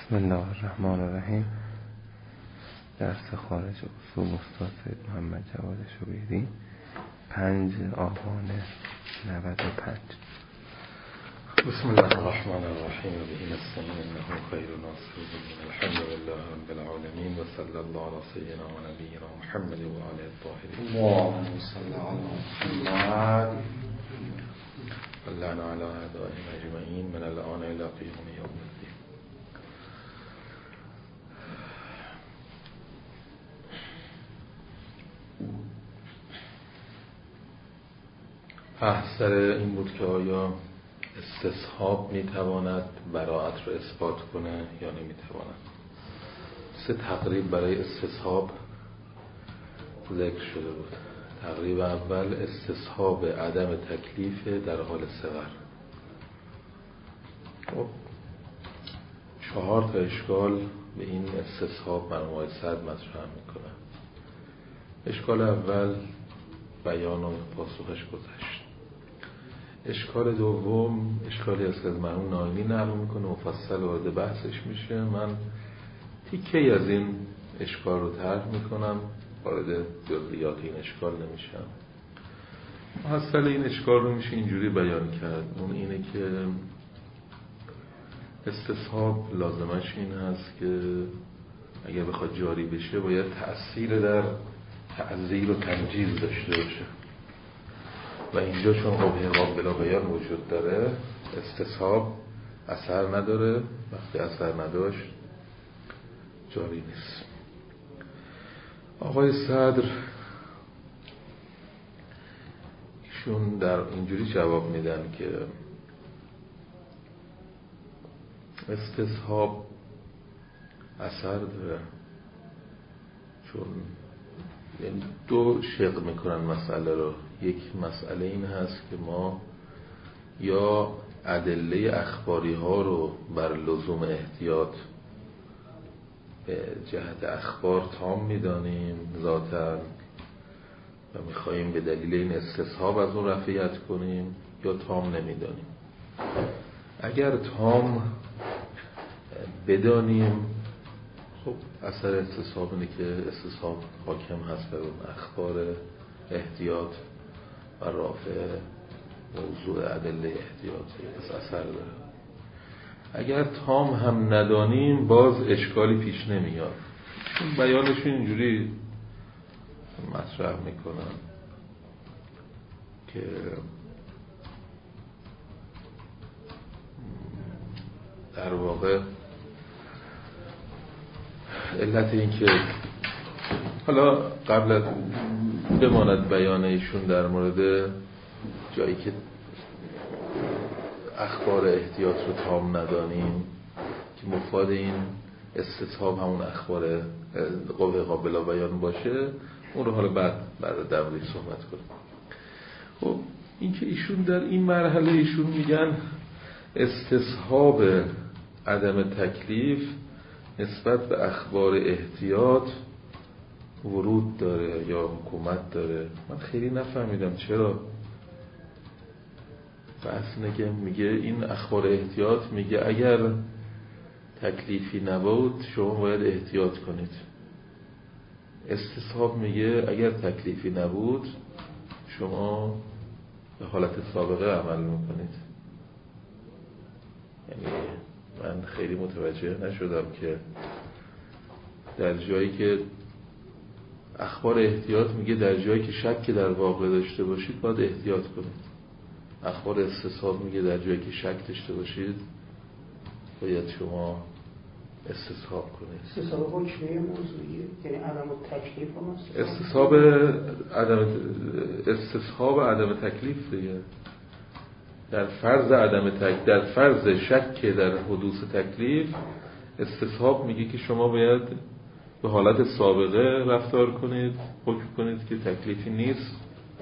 بسم الله الرحمن الرحیم. درس خارج اصول استاد سید محمد جواد شبیری 5 آبان 95. بسم الله الرحمن الرحیم و به نستعین انه خیر ناصر الحمد لله رب العالمین و صلی الله علی سیدنا و نبینا محمد و آله الطاهرین. اللهم صل علی محمد و لعن علی اعدائهم اجمعین من الآن الی قیام یوم الدین. بحث سر این بود که آیا استصحاب میتواند براءت رو اثبات کنه یا نمیتواند. 3 تقریب برای استصحاب ذکر شده بود. تقریب اول استصحاب عدم تکلیف در حال صغر. 4 تا اشکال به این استصحاب مرحوم صدر مطرح میکنه. اشکال اول بیان و پاسخش گذشت. اشکال دوم اشکالی است که از مرحوم نایمی نقل میکنه، مفصل وارد بحثش میشه. من تیکه‌ای از این اشکال رو طرح میکنم، وارد جزئیات این اشکال نمیشم. محصل این اشکال رو میشه اینجوری بیان کرد. اون اینه که استصحاب لازمش این هست که اگر بخواد جاری بشه باید تأثیر در تعزیر و تنجیز داشته باشه و اینجا چون قبه قابل بیان وجود داره استصحاب اثر نداره. وقتی اثر نداشت جاری نیست. آقای صدر ایشون در اینجوری جواب میدن که استصحاب اثر داره، چون یعنی 2 شق میکنن مسئله رو. یک مسئله این هست که ما یا ادله اخباری ها رو بر لزوم احتیاط به جهت اخبار تام میدانیم ذاتاً و میخواییم به دلیل این استصحاب از اون رفعیت کنیم، یا تام نمیدانیم. اگر تام بدانیم خب اثر استصحاب اینه که استصحاب حاکم هست بر اون اخبار احتیاط و رافع موضوع ادله احتیاطی از اثر داره. اگر تام هم ندانیم باز اشکالی پیش نمیاد. چون بیانشون اینجوری مطرح میکنن که در واقع علت این که حالا قبل از بماند بیان ایشون در مورد جایی که اخبار احتیاط رو تام ندانیم که مفاد این استصحاب همون اخبار قوه قابل بیان باشه، اون رو حالا بعد در موردش صحبت کنیم. خب این که ایشون در این مرحله ایشون میگن استصحاب عدم تکلیف نسبت به اخبار احتیاط ورود داره یا حکومت داره. من خیلی نفهمیدم چرا. بحث اینه میگه این اخبار احتیاط میگه اگر تکلیفی نبود شما باید احتیاط کنید. استصحاب میگه اگر تکلیفی نبود شما به حالت سابقه عمل میکنید. یعنی من خیلی متوجه نشدم که در جایی که اخبار احتیاط میگه در جایی که شک در واقع داشته باشید باید احتیاط کنید. اخبار استصحاب میگه در جایی که شک داشته باشید باید شما استصحاب کنید. استصحاب حکمیه موضوعیه، یعنی عدم تکلیف هم استصحاب عدم تکلیف دیگه. در فرض شک در حدوث تکلیف استصحاب میگه که شما باید به حالت سابقه رفتار کنید، حکم کنید که تکلیفی نیست،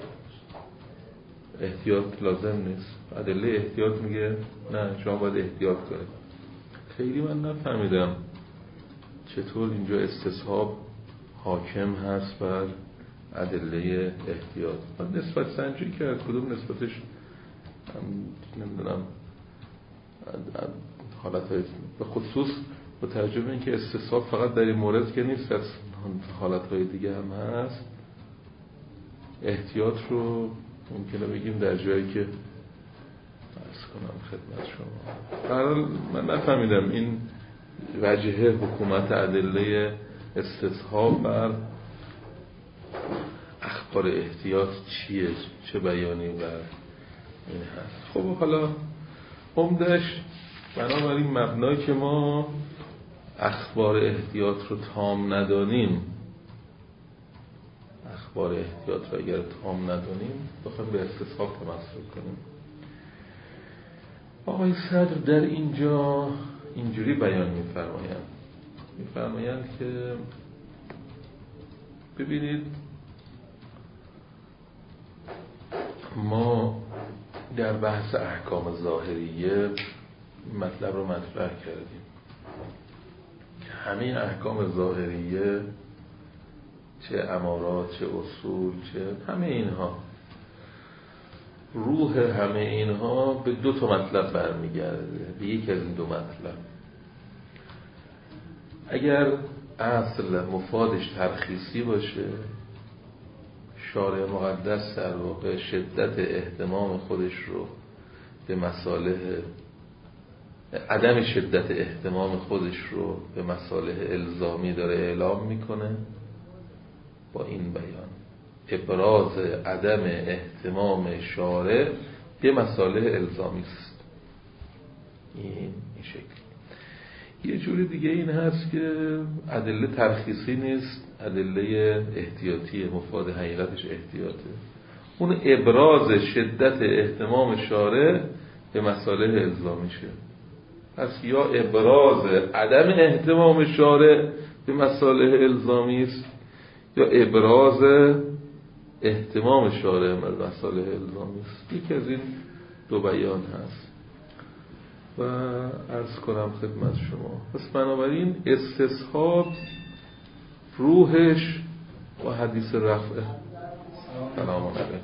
احتیاط لازم نیست. ادله احتیاط میگه نه شما باید احتیاط کنید. خیلی من نفهمیدم چطور اینجا استصحاب حاکم هست بر ادله احتیاط. من نسبت سنجی کرد کدوم نسبتش نمیدونم حالت به خصوص با توجه به اینکه استصحاب فقط در این مورد که نیست، از حالتهای دیگه هم هست، احتیاط رو ممکنه بگیم در جایی که عرض کنم خدمت شما. برحال من نفهمیدم این وجهه حکومت ادله استصحاب بر اخبار احتیاط چیه، چه بیانی بر این هست. خب حالا عمدش بنابراین مبنایی که ما اخبار احتیاط رو تام ندانیم، اخبار احتیاط رو اگر تام ندانیم بخوایم به استصحاب تمثل کنیم. آقای صدر در اینجا اینجوری بیان می‌فرمایند که ببینید ما در بحث احکام ظاهریه مطلب رو مطرح کردیم که همه احکام ظاهریه، چه امارات، چه اصول، چه همه اینها، روح همه اینها به دو تا مطلب برمیگرده، به یک از این دو مطلب. اگر اصل مفادش ترخیصی باشه، شارع مقدس در واقع شدت اهتمام خودش رو به مصالح، عدم شدت اهتمام خودش رو به مصالح الزامی داره اعلام میکنه با این بیان، ابراز عدم اهتمام شارع به مصالح الزامی است. این شکل. یه جوری دیگه این هست که ادله ترخیصی نیست، ادله احتیاطی، مفاد حقیقتش احتیاطه. اون ابراز شدت اهتمام شارع به مصالح الزامیشه. پس یا ابراز عدم اهتمام شارع به مصالح الزامی است یا ابراز اهتمام شارع به مصالح الزامی است. یکی از این دو بیان هست و عرض کنم خدمت شما. پس بنابراین استصحاب روحش با حدیث رفع سلام علیکم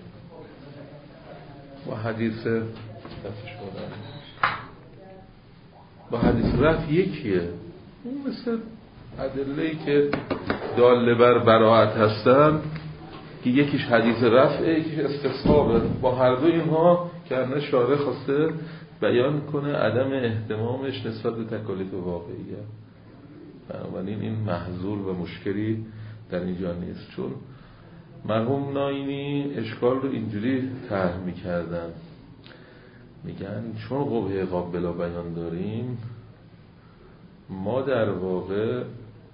با حدیث رفع یکیه. اون مثل ادله‌ای که داله بر براءت هستن که یکیش حدیث رفعه، یکیش استصحابه. با هر دو اینها که انه شارع خواسته بیان کنه عدم اهتمامش نسبت به تکالیف واقعیه. بنابراین این محظور و مشکلی در اینجا نیست، چون مرحوم ناینی اشکال رو اینجوری طرح می‌کردن، میگن چون قبح عقاب بلا بیان داریم، ما در واقع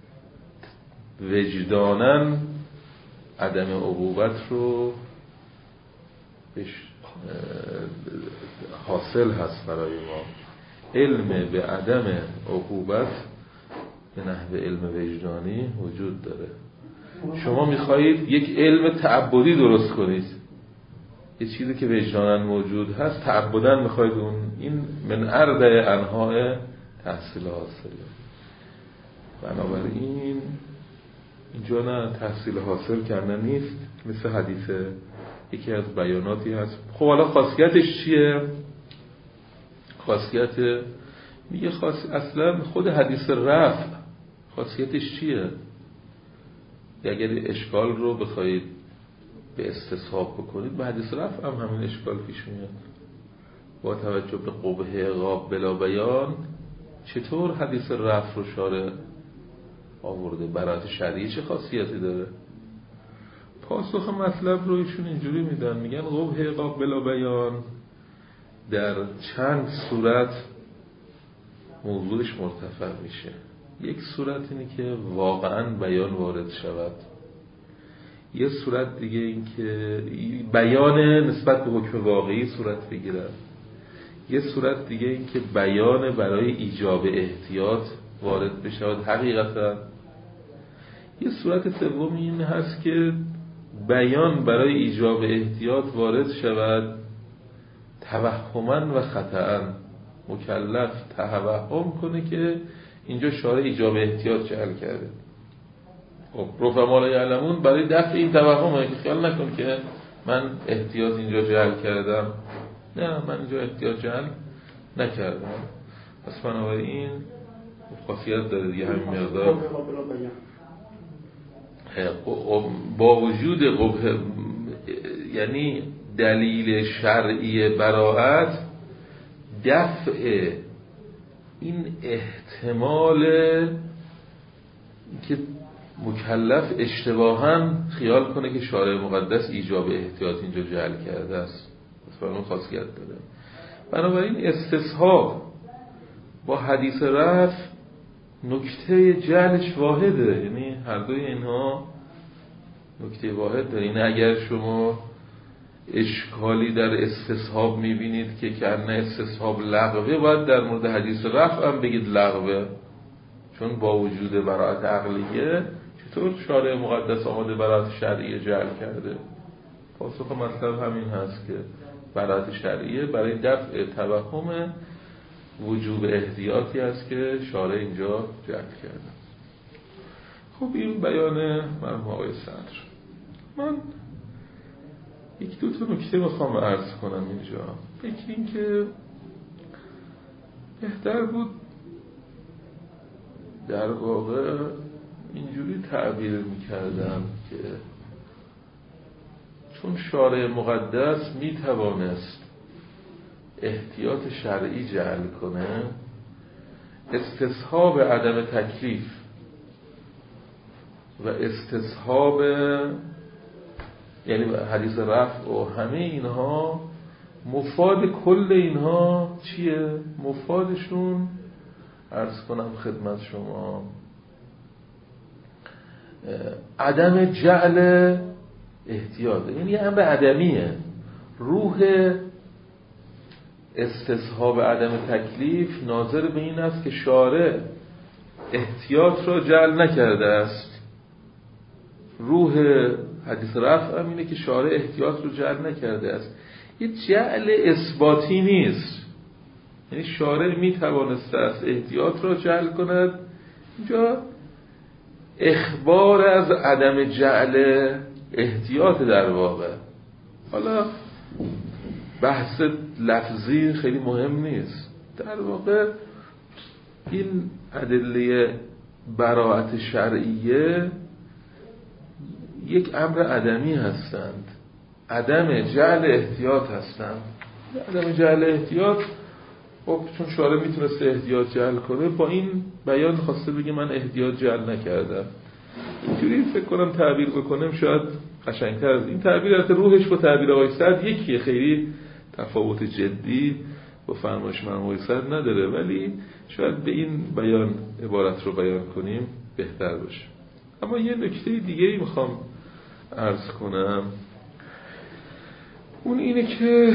وجداناً عدم عقوبت رو حاصل هست برای ما. علم به عدم عقوبت به نحو علم وجدانی وجود داره. شما میخواهید یک علم تعبدی درست کنید، یه چیزی که وجداناً موجود هست تعبداً میخواهید اون، این من ارده انواع تحصیل حاصله. بنابراین اینجا نه تحصیل حاصل کردن نیست، مثل حدیث یکی از بیاناتی هست. خب حالا خاصیتش چیه؟ خاصیت میگه اصلا خود حدیث رفع خاصیتش چیه؟ اگر اشکال رو بخواید به استصحاب بکنید به حدیث رفع هم همین اشکال پیش میاد. با توجه به قبح عقاب بلا بیان چطور حدیث رفع رو شارع آورده؟ برات شرعی چه خاصیتی داره؟ پاسخ مطلب رو ایشون اینجوری میدن، میگن قبح عقاب بلا بیان در چند صورت موضوعش مرتفع میشه. یک صورت اینه که واقعا بیان وارد شود، یه صورت دیگه این که بیان نسبت به حکم واقعی صورت بگیرد، یه صورت دیگه این که بیان برای ایجاب احتیاط وارد بشود حقیقتا، یه صورت سوم این هست که بیان برای ایجاب احتیاط وارد شود توهماً و خطأً، مکلف توهم کنه که اینجا شارع ایجاب احتیاط جعل کرده. خب رفقا لا یعلمون برای دفع این توهمه که خیال نکن که من احتیاط اینجا جعل کردم، نه من اینجا احتیاط جعل نکردم. پس بنابراین خاصیت داره دیگه همین مقدار. با وجود قبح، یعنی دلیل شرعی براءت، دفع این احتمال که مکلف اشتباهاً خیال کنه که شارع مقدس ایجاب احتیاط اینجا جعل کرده است، اون خاصیت داره. بنابراین استصحاب با حدیث رفع نکته جعلش واحده، یعنی هر دوی اینها نکته واحد داره. یعنی اگر شما اشکالی در استصحاب میبینید که کنه استصحاب لغوه، باید در مورد حدیث رفع هم بگید لغوه، چون با وجود براءت عقلیه چطور شارع مقدس آمده براءت شرعیه جعل کرده؟ پاسخ مطلب همین هست که براءت شرعیه برای دفع توهم وجوب احتیاطی است که شارع اینجا جعل کرده. خب این بیان مرحوم آقای صدر. من یک دو تا نکته میخوام عرض کنم اینجا. یکی این که بهتر بود در واقع اینجوری تعبیر میکردم که چون شارع مقدس میتوانست احتیاط شرعی جعل کنه، استصحاب عدم تکلیف و استصحاب یعنی حدیث رفع و همه اینها، مفاد کل اینها چیه؟ مفادشون عرض کنم خدمت شما عدم جعل احتیاطه، یعنی یه امر عدمیه. روح استصحاب عدم تکلیف ناظر به این است که شارع احتیاط را جعل نکرده است. روح حدیث رفع هم اینه که شارع احتیاط رو جعل نکرده است. یه جعل اثباتی نیست، یعنی شارع میتوانسته است احتیاط را جعل کند. اینجا اخبار از عدم جعل احتیاط در واقع. حالا بحث لفظی خیلی مهم نیست، در واقع این ادله براءت شرعیه یک امر عدمی هستند، عدم جعل احتیاط هستند. عدم جعل احتیاط، خب چون شارع میتونست احتیاط جعل کنه، با این بیان خواسته بگه من احتیاط جعل نکردم. اینجوری فکر کنم تعبیر بکنم شاید قشنگتر از این تعبیر. البته روحش با تعبیر آقای صدر یکیه، خیلی تفاوت جدی با فرمایش مرحوم آقای صدر نداره، ولی شاید به این بیان عبارت رو بیان کنیم بهتر باشه. اما یه نکته دیگه میخوام عرض کنم، اون اینه که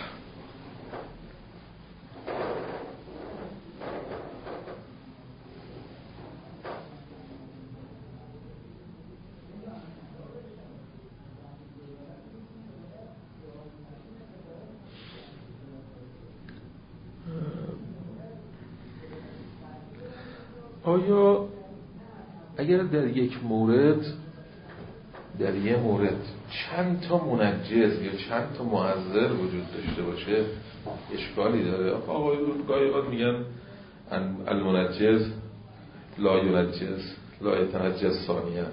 آیا اگر در یک مورد، در یک مورد چند تا منجز یا چند تا معذر وجود داشته باشه اشکالی داره؟ آقای گاهی اوقات میگن المنجز لا ینجز لا یتنجز ثانیه،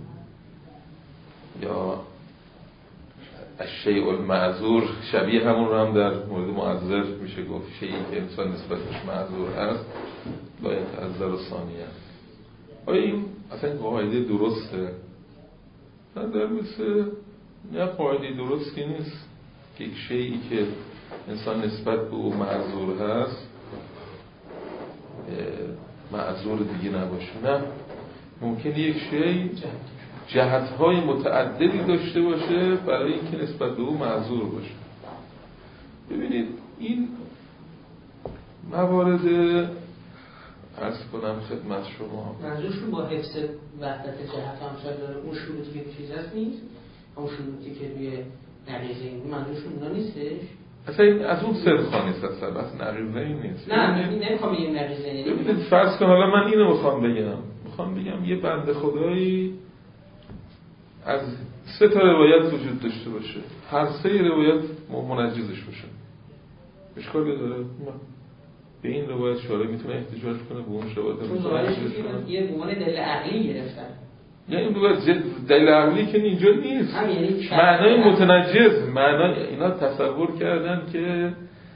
یا الشیء المعذور شبیه همون رو هم در مورد معذر میشه گفت، شیئی که انسان نسبتش معذور هست لا یتعذر ثانیه. آیا این اصلا قاعده درسته؟ نظر مثل نه قاعده درستی نیست که یک شیئی که انسان نسبت به او معذور هست معذور دیگه نباشه. نه، ممکنه یک شیء جهت‌های متعددی داشته باشه برای اینکه نسبت به او معذور باشه. ببینید این موارد عرض کنم خدمت شما، منظورشون با حفظ وحدت جهت هم شاید داره اون شروطی که چیز هست نیست، اون شروطی که روی نقیضه این منظورشون اونا نیستش. اصلا این از اون صدقا نیست، اصلا بس نقیضه این نیست. نه نمیخوام بگم نقیضه. ببینید فرض کن حالا من اینو میخوام بگم یه بنده خدایی از 3 تا روایت وجود داشته باشه، هر 3 روایت منجزش باشه، اشکالی داره؟ نه. به این روایت شارع میتونه احتجاج کنه، به اون روایت یه گمان دلیل عقلی گرفتن. یعنی این دلیل عقلی که اینجا نیست، معنای متنجز، معنای اینا تصور کردن که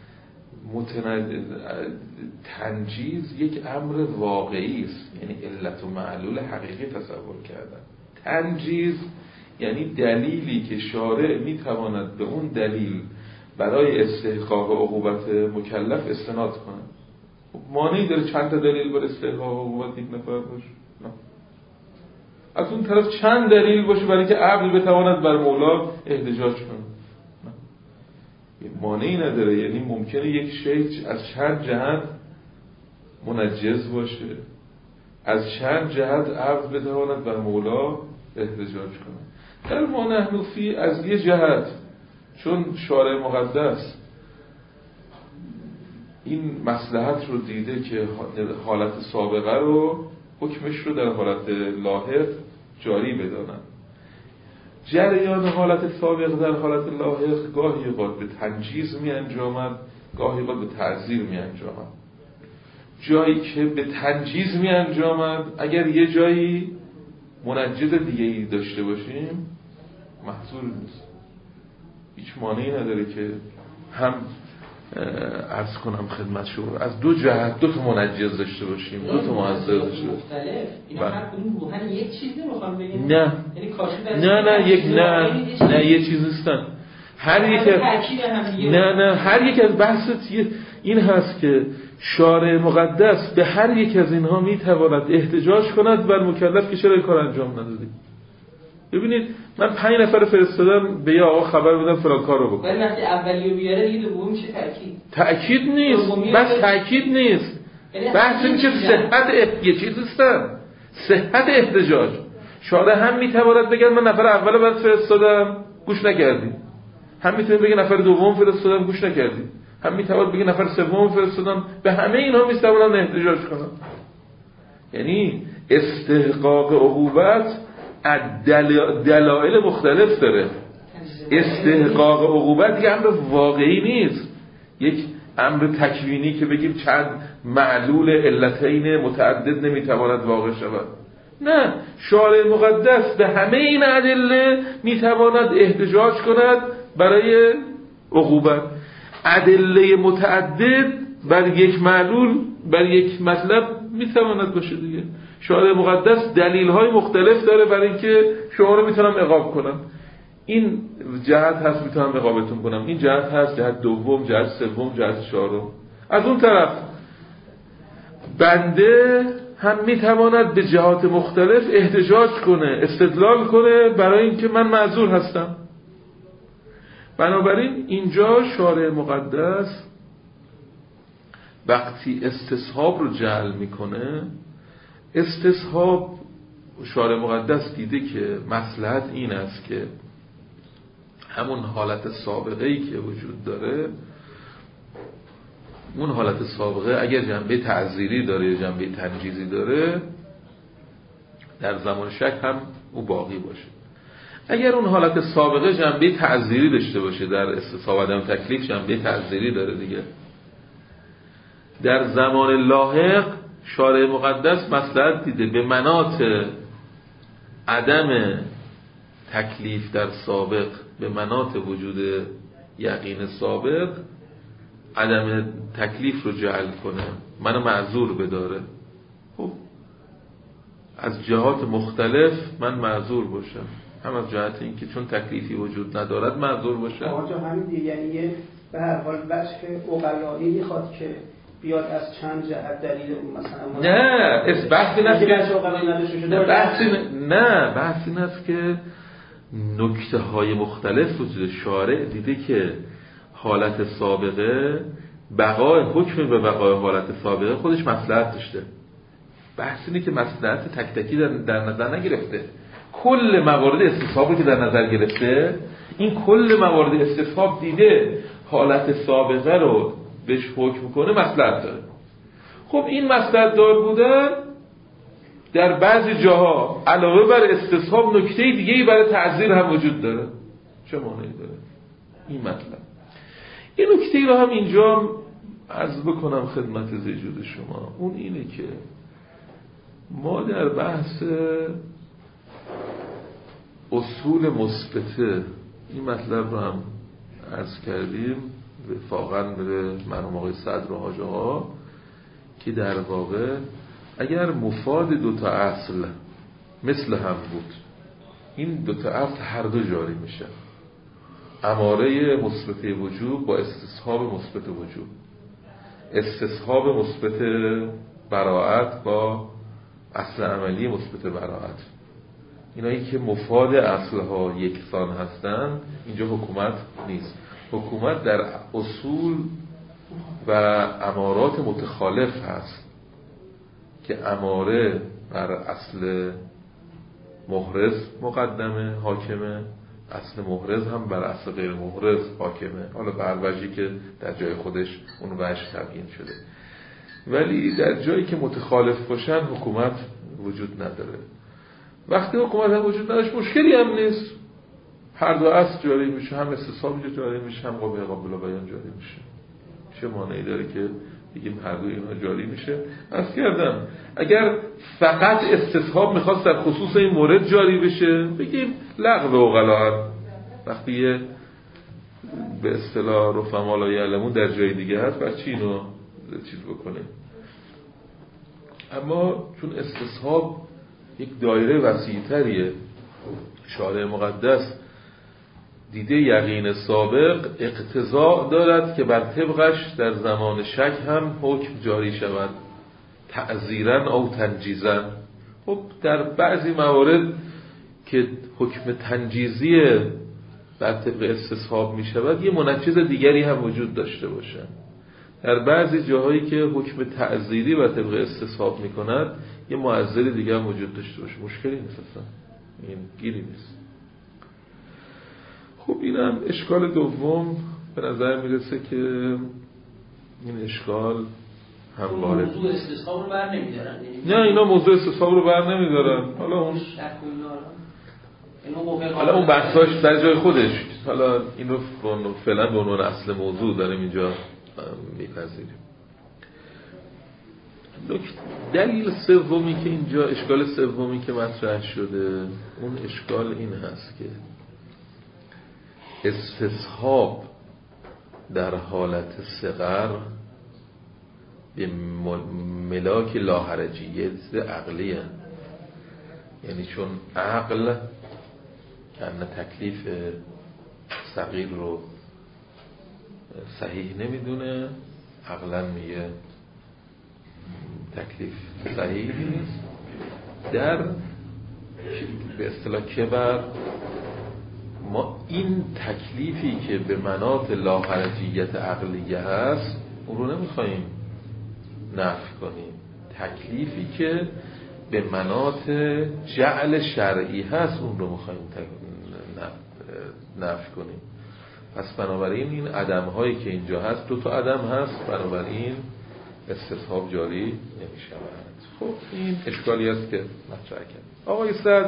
تنجیز یک امر واقعی است، یعنی علت و معلول حقیقی تصور کردن. تنجیز یعنی دلیلی که شارع میتواند به اون دلیل برای استحقاق عقوبت مکلف استناد کنه. مانعی داره چند تا دلیل برای استحقاق عقوبت یک نفر باشه؟ نه. از اون طرف چند دلیل باشه برای که عقل بتواند بر مولا احتجاج کنه؟ نه. مانعی نداره، یعنی ممکنه یک شیء از چند جهت منجز باشه، از چند جهت عقل بتواند بر مولا احتجاج کنه. در ما نحن فی از یه جهت، چون شارع مقدس این مصلحت رو دیده که حالت سابقه رو، حکمش رو در حالت لاحق جاری بدانن. جریان حالت سابق در حالت لاحق گاهی اوقات به تنجیز می انجامد، گاهی اوقات به تعزیر می انجامد. جایی که به تنجیز می انجامد، اگر یه جایی منجز دیگه ای داشته باشیم محظور نیست، هیچ مانعی نداره که هم عرض کنم خدمت شما از دو جهت دو تا منجز داشته باشیم، دو تا معزز داشته باشیم. اینا هر کدوم روحن یک چیز نمیخوام بگیم. نه یعنی کاشف نه یه چیز نیستن. هر یک از بحث این هست که شارع مقدس به هر یک از اینها میتواند احتجاج کند بر مکلف که چرا این کار انجام ندادی. ببینید من 5 نفر فرستادم به یه آقا خبر بدم فلان کار رو بکن، ولی وقتی اولیو بیاره دیگه دوم میشه تأکید نیست، بس تأکید نیست، بحث میشه صحت یه چیز نیستن، صحت احتجاج. شارع هم میتواند بگه من نفر اول برات فرستادم گوش نکردی، هم میتونه بگه نفر دوم فرستادم گوش نکردی، هم میتواند بگه نفر سوم فرستادم. به همه اینا میتواند احتجاج کنم. یعنی استحقاق عقوبت دلایل مختلف داره. استحقاق عقوبت یک امر واقعی نیست، یک امر تکوینی که بگیم چند معلول علتین متعدد نمیتواند واقع شود. نه، شارع مقدس به همه این ادله میتواند احتجاج کند برای عقوبت. ادله متعدد بر یک معلول، بر یک مطلب میتواند باشه دیگه. شارع مقدس دلیل‌های مختلف داره برای اینکه شما رو میتونم عقاب کنم. این جهت هست میتونم عقابتون کنم، این جهت هست، جهت دوم، جهت سوم، جهت چهارم. از اون طرف بنده هم میتواند به جهات مختلف احتجاج کنه، استدلال کنه برای اینکه من معذور هستم. بنابراین اینجا شارع مقدس وقتی استصحاب رو جعل میکنه، استصحاب شارع مقدس دیده که مصلحت این است که همون حالت سابقه‌ای که وجود داره، اون حالت سابقه اگر جنبه تعزیری داره یا جنبه تنجیزی داره، در زمان شک هم او باقی باشه. اگر اون حالت سابقه جنبه تعزیری داشته باشه، در استصحاب عدم تکلیف جنبه تعزیری داره دیگه، در زمان لاحق شارع مقدس مصلحت دیده به مناط عدم تکلیف در سابق، به مناط وجود یقین سابق عدم تکلیف رو جعل کنه، منو معذور بداره. خب از جهات مختلف من معذور باشم، هم از جهت اینکه چون تکلیفی وجود ندارد معذور باشم. آقا همین دیگه، یعنی به هر حال وجه عقلایی میخواد که بیاد از چند جهت دلیل اون مثلا نه بحث این است که نکته های مختلف وجود. شارع دیده که حالت سابقه بقای حکم به بقای حالت سابقه خودش مصلحت داشته. بحث اینه که مصلحت تک تکی در نظر نگرفته، کل موارد استصحابی که در نظر گرفته، این کل موارد استصحاب دیده حالت سابقه رو بهش حکم کنه مصلحت داره. خب این مصلحت دار بودن در بعضی جاها علاوه بر استصحاب نکته دیگه‌ای برای تعزیر هم وجود داره. چه معنی داره این مطلب؟ این نکته رو هم اینجا عرض بکنم خدمت زیجود شما، اون اینه که ما در بحث اصول مثبته این مطلب رو هم عرض کردیم وفاقاً به مرحوم آقای صدر و حاج آقا که در واقع اگر مفاد دوتا اصل مثل هم بود، این دوتا اصل هر دو جاری میشه. اماره مثبت وجوب با استصحاب مثبت وجوب، استصحاب مثبت براءت با اصل عملی مثبت براءت، اینایی که مفاد اصلها یکسان هستن اینجا حکومت نیست. حکومت در اصول و امارات متخالف هست که اماره بر اصل محرز مقدمه حاکمه، اصل محرز هم بر اصل غیر محرز حاکمه، حالا بر وجهی که در جای خودش اون وجه تبیین شده. ولی در جایی که متخالف باشن حکومت وجود نداره. وقتی حکومت هم وجود نداشت مشکلی هم نیست، هر دو اصل جاری میشه، هم استصحاب جاری میشه، هم قابل بیان جاری میشه. چه مانعی داره که بگیم هر دو اینا جاری میشه؟ عرض کردم اگر فقط استصحاب میخواست در خصوص این مورد جاری بشه بگیم لغو عقلا، وقتی به اصطلاح رفما لا یعلمون در جای دیگه هست بر چی اینو چیز بکنه. اما چون استصحاب یک دایره وسیع‌تریه، شارع مقدس دیده یقین سابق اقتضا دارد که بر طبقش در زمان شک هم حکم جاری شود، تعزیرن او تنجیزن. خب در بعضی موارد که حکم تنجیزی بر طبق استصحاب می شود یه منجز دیگری هم وجود داشته باشن. در بعضی جاهایی که حکم تعزیری بر طبق استصحاب می کند یه معزر دیگه هم وجود داشته باشه، مشکلی نیست اصلا، این گیری نیست. خب اینم اشکال دوم به نظر میرسه که این اشکال هم وارد. موضوع استصحاب رو بر نمیدارن. نه اینا موضوع استصحاب رو بر نمیدارن. حالا اون بحثاش در جای خودش، حالا این رو فعلا به عنوان اصل موضوع داریم اینجا میپذیریم. دلیل سومی که اینجا، اشکال سومی که مطرح شده، اون اشکال این هست که استصحاب در حالت صغر به ملاک لاحرجیت عقلیه، یعنی چون عقل که تکلیف صغیر رو صحیح نمیدونه، عقلا میگه تکلیف صحیح نیست، در به اصطلاح کبر ما این تکلیفی که به مناط لاحرجیت عقلیه هست اون رو نمیخواییم نفی کنیم، تکلیفی که به مناط جعل شرعی هست اون رو میخواییم نفی کنیم. پس بنابراین این عدم هایی که اینجا هست، دو تا عدم هست، بنابراین استصحاب جاری نمیشود. خب این اشکالی است که مطرح کرد آقای صدر.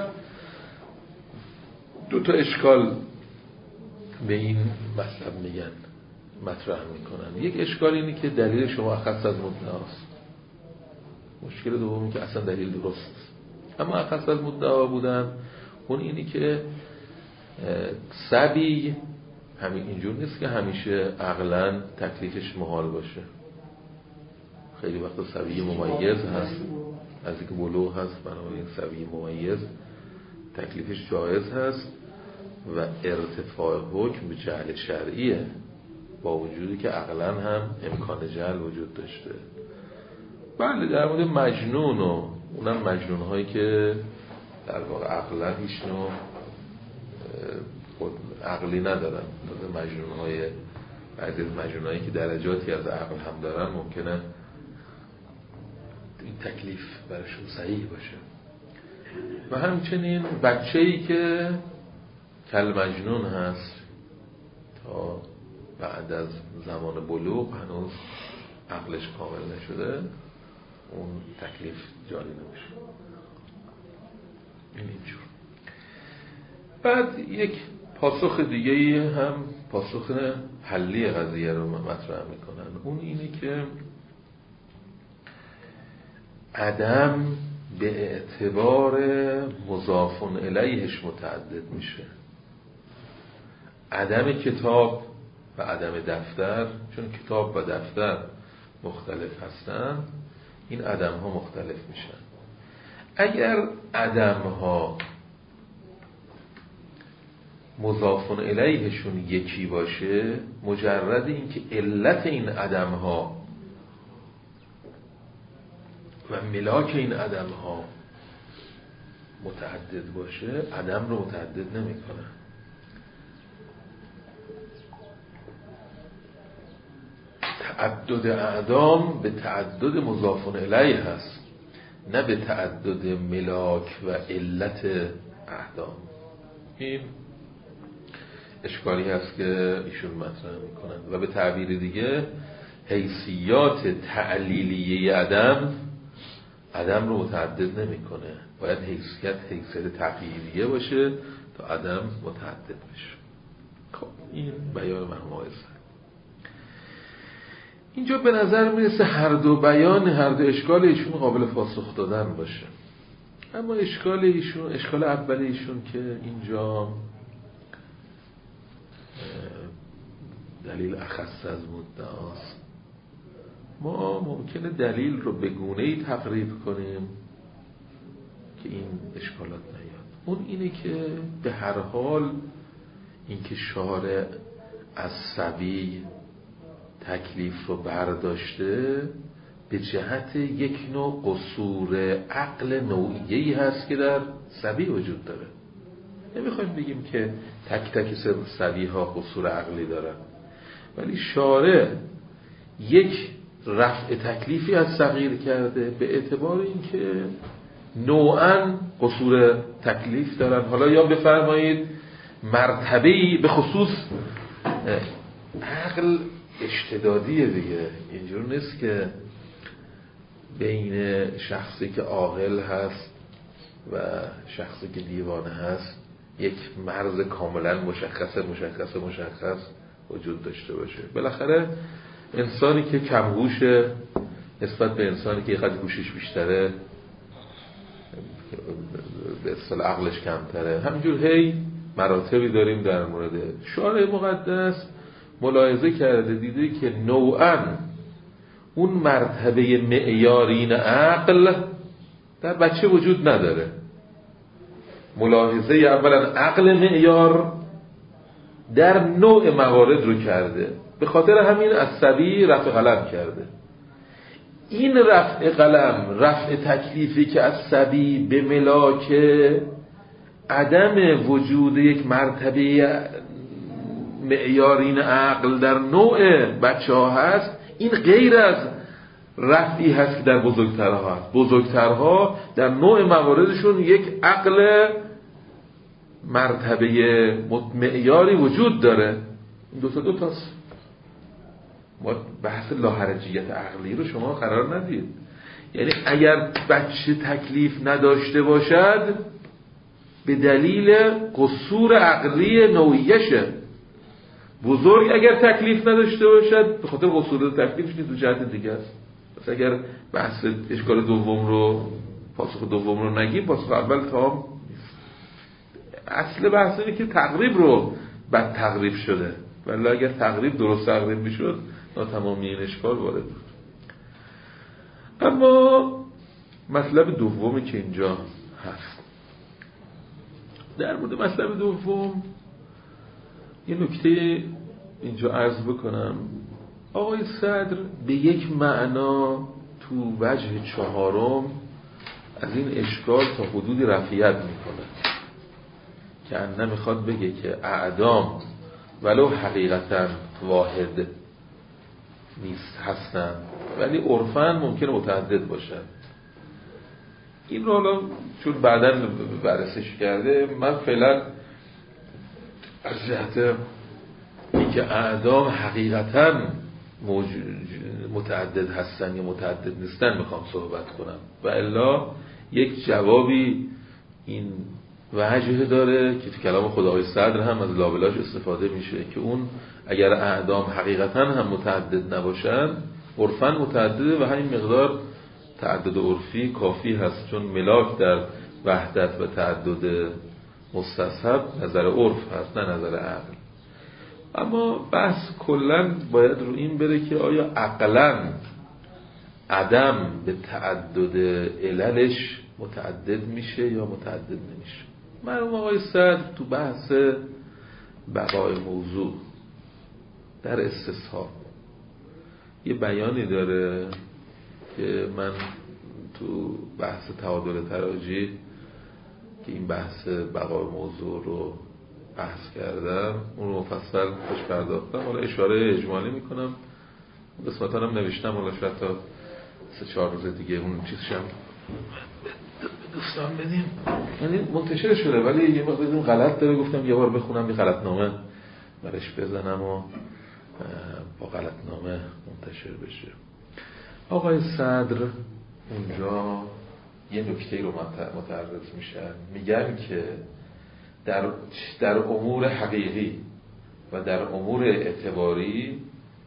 دو تا اشکال به این مطلب میگن، مطرح میکنن. یک اشکال اینه که دلیل شما اخص از مدعاست. مشکل دومی که اصلا دلیل درست است. اما اخص از مدعا بودن اون اینی که صبی همین اینجور نیست که همیشه عقلاً تکلیفش محال باشه. خیلی وقتا صبی ممیز هست، از اینکه بلوغ هست، بنابراین صبی ممیز تکلیفش جایز هست و ارتفاع حکم به جعل شرعیه، با وجودی که عقلاً هم امکان جعل وجود داشته. بله در مورد مجنون و اونم مجنون هایی که در واقع عقلاً هیچ نوع عقلی ندارن، مجنون های بعضی از مجنون هایی که درجاتی از عقل هم دارن ممکنه این تکلیف برشون صحیح باشه. و همچنین بچه‌ای که کل مجنون هست تا بعد از زمان بلوغ هنوز عقلش کامل نشده، اون تکلیف جاری نمیشه. این اینجور. بعد یک پاسخ دیگه هم پاسخ حلی قضیه رو مطرح میکنن. اون اینه که عدم به اعتبار مضاف الیهش متعدد میشه. عدم کتاب و عدم دفتر، چون کتاب و دفتر مختلف هستن، این عدم ها مختلف میشن. اگر عدم ها مضاف الیهشون یکی باشه، مجرد این که علت این عدم ها و ملاک این عدم ها متعدد باشه، عدم رو متعدد نمیکنه. تعدد اعدام به تعدد مضاف الیه هست، نه به تعدد ملاک و علت اعدام. این اشکالی هست که ایشون مطرح میکنند و به تعبیر دیگه حیثیات تعلیلیه عدم رو متعدد نمیکنه. باید حیثیت تغییریه باشه تا عدم متعدد بشه. خب این بیان مرحوم آقای سعدی. اینجا به نظر میرسه هر دو بیان، هر دو اشکال ایشون قابل پاسخ دادن باشه. اما اشکال اول ایشون که اینجا دلیل اخص از مدعاست. ما ممکنه دلیل رو به گونه‌ای تقریب کنیم که این اشکالات نیاد. اون اینه که به هر حال اینکه شارع از صبی تکلیف رو برداشته به جهت یک نوع قصور عقل نوعیه‌ای هست که در صبی وجود داره. نمیخوایم بگیم که تک تک صبی ها قصور عقلی دارن، ولی شارع یک رفع تکلیفی از صغیر کرده به اعتبار اینکه نوعاً قصور تکلیف دارن. حالا یا بفرمایید مرتبه‌ای به خصوص عقل اشتدادیه دیگه. اینجور نیست که بین شخصی که عاقل هست و شخصی که دیوانه هست یک مرز کاملا مشخص وجود داشته باشه. بالاخره انسانی که کم هوشه نسبت به انسانی که یه هوشش بیشتره، به اصطلاح عقلش کمتره، همینجور هی مراتبی داریم در مورد. شارع مقدس ملاحظه کرده، دیده که نوعاً اون مرتبه معیارین عقل در بچه وجود نداره. ملاحظه اولا عقل معیار در نوع موارد رو کرده، به خاطر همین از صبی رفع قلم کرده. این رفع قلم، رفع تکلیفی که از صبی به ملاک عدم وجود یک مرتبه معیارین عقل در نوع بچه ها هست، این غیر از رفعی هست که در بزرگترها هست. بزرگترها در نوع مواردشون یک عقل مرتبه معیاری وجود داره. این دو تاست. ما بحث لاحرجیت عقلی رو شما قرار ندید. یعنی اگر بچه تکلیف نداشته باشد به دلیل قصور عقلی نوعیشه. بزرگ اگر تکلیف نداشته باشد به خاطر قصور تکلیفش نیست، دو جهت دیگه است. پس اگر بحث اشکال دوم رو، پاسخ دوم رو نگیم، پاسخ اول تمام نیست. اصل بحث اینه که تقریب رو بد تقریب شده، ولی اگر تقریب درست تقریب میشد ناتمامی این اشکال وارد بود. اما مطلب دومی که اینجا هست، در مورد مطلب دوم یه نکته اینجا عرض بکنم. آقای صدر به یک معنا تو وجه چهارم از این اشکال تا حدودی رفعیت میکنه که انه میخواد بگه که اعدام ولو حقیقتا واحد نیست هستن ولی عرفاً ممکنه متعدد باشن. این رو حالا چون بعداً بررسیش کرده، من فعلا از جهت اینکه اعدام حقیقتاً متعدد هستن یا متعدد نیستن میخوام صحبت کنم، و الا یک جوابی این وجه داره که تو کلام خدای صدر هم از لابلاش استفاده میشه که اون اگر اعدام حقیقتا هم متعدد نباشن عرفاً متعدده و همین مقدار تعدد عرفی کافی هست، چون ملاک در وحدت و تعدد مستصحب نظر عرف هست نه نظر عقل. اما بحث کلاً باید رو این بره که آیا عقلاً عدم به تعدد عللش متعدد میشه یا متعدد نمیشه. مرحوم آقای صدر تو بحث بقای موضوع در استصحاب یه بیانی داره که من تو بحث تعادل تراجیح که این بحث بقای موضوع رو بحث کردم اون رو مفصل خوش پرداختم، حالا اشاره اجمالی میکنم، قسمتا هم نوشتم، حالا شاید تا 3-4 روز دیگه اون چیزشم دوستان بدیم، یعنی منتشر شده ولی یه وقت بدیم غلط داره، گفتم یه بار بخونم یه غلطنامه برش بزنم و با غلطنامه منتشر بشه. آقای صدر اونجا یه نکته رو متعرض میشن، میگن که در امور حقیقی و در امور اعتباری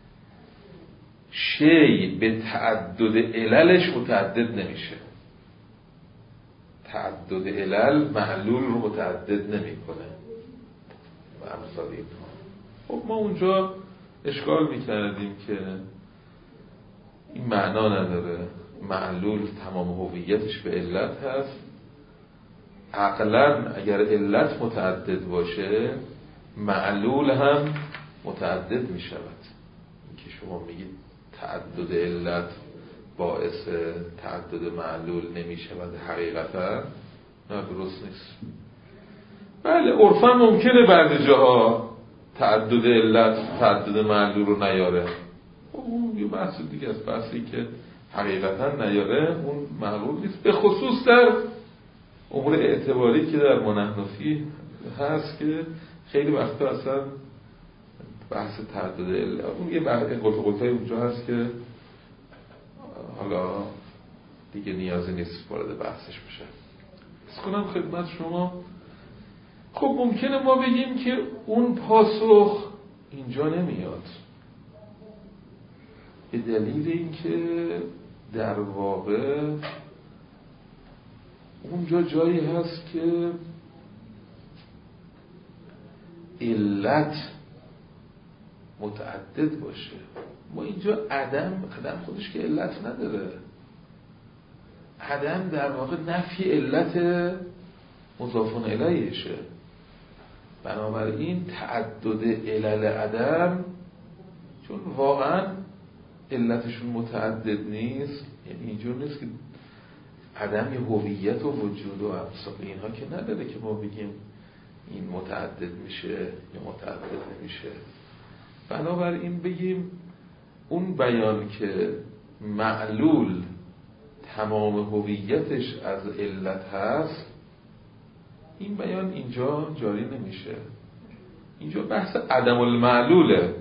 شی به تعدد عللش متعدد نمیشه. تعدد علل معلول رو متعدد نمیکنه و امثال اینها. خب ما اونجا اشکال میکردیم که این معنا نداره، معلول تمام هویتش به علت هست، عقلاً اگر علت متعدد باشه معلول هم متعدد می شود. این که شما میگید تعدد علت باعث تعدد معلول نمی شود حقیقتا نه، درست نیست. بله عرفاً ممکنه بعضی جاها تعدد علت تعدد معلول رو نیاره، اون یه بحث دیگه است، بحثی که حقیقتا نیاره اون معلول نیست، به خصوص در امور اعتباری که در منحنفی هست که خیلی وقتا اصلا بحث تعدد علت اون یه قلتای اونجا هست که حالا دیگه نیازی نیست وارد بحثش بشه. بس کنم خدمت شما. خب ممکنه ما بگیم که اون پاسخ اینجا نمیاد به دلیل اینکه در واقع اونجا جایی هست که علت متعدد باشه. ما اینجا عدم خودش که علت نداره، عدم در واقع نفی علت مضاف الیهشه. بنابراین تعدد علل عدم چون واقعا علتشون متعدد نیست، یعنی اینجور نیست که عدم یه هویت و وجود و امثال اینها که نداره که ما بگیم این متعدد میشه یا متعدد نمیشه. بنابراین بگیم اون بیان که معلول تمام هویتش از علت هست، این بیان اینجا جاری نمیشه. اینجا بحث عدم المعلوله،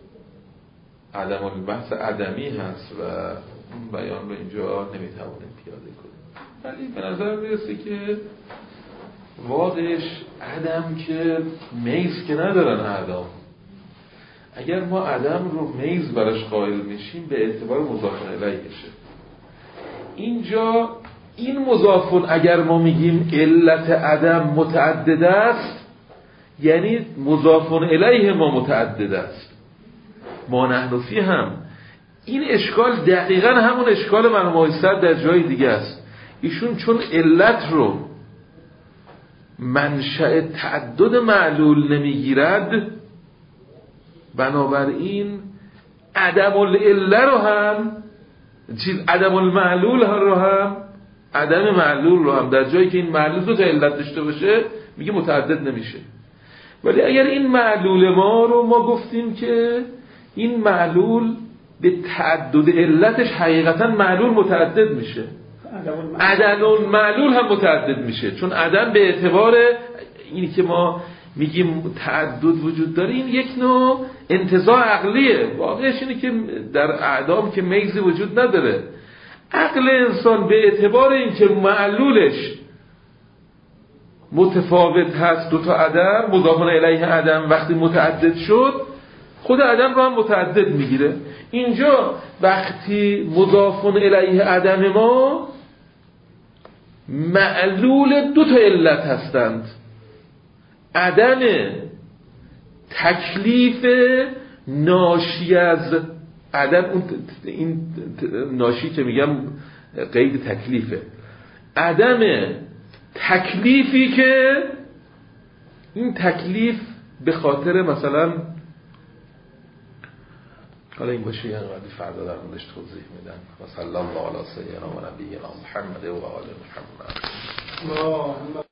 بحث عدمی هست و اون بیان رو اینجا نمیتوانیم پیاده کنیم. ولی به نظر میرسه که واقعش عدم که میز که ندارن اعدام، اگر ما عدم رو میز براش قائل میشیم به اعتبار مضاف الیهشه. اینجا این مضافون اگر ما میگیم علت عدم متعدد است، یعنی مضافون الیه ما متعدد است. ما نحنفی هم این اشکال دقیقاً همون اشکال مرحوم آقای صدر در جای دیگه است. ایشون چون علت رو منشأ تعدد معلول نمیگیرد، بنابراین عدم العله رو هم عدم المعلول رو هم عدم معلول رو هم در جایی که این معلول دو تا علت داشته باشه میگه متعدد نمیشه. ولی اگر این معلول ما رو ما گفتیم که این معلول به تعدد علتش حقیقتا معلول متعدد میشه، عدم معلول هم متعدد میشه، چون عدم به اعتبار اینی که ما میگیم تعدد وجود داره این یک نوع انتزاع عقلیه. واقعش اینه که در اعدام که میزی وجود نداره، عقل انسان به اعتبار این که معلولش متفاوت هست، دو تا عدم، مضاف الیه عدم وقتی متعدد شد خود عدم رو هم متعدد میگیره. اینجا وقتی مضاف الیه عدم ما معلول دو تا علت هستند، عدم تکلیف ناشی از عدم، این ناشی که میگم قید تکلیفه، عدم تکلیفی که این تکلیف به خاطر مثلا حالا این باشه یعنی بعد فردا در موردش توضیح میدن. و صلی الله علی سیدنا و نبینا محمد و آل محمد.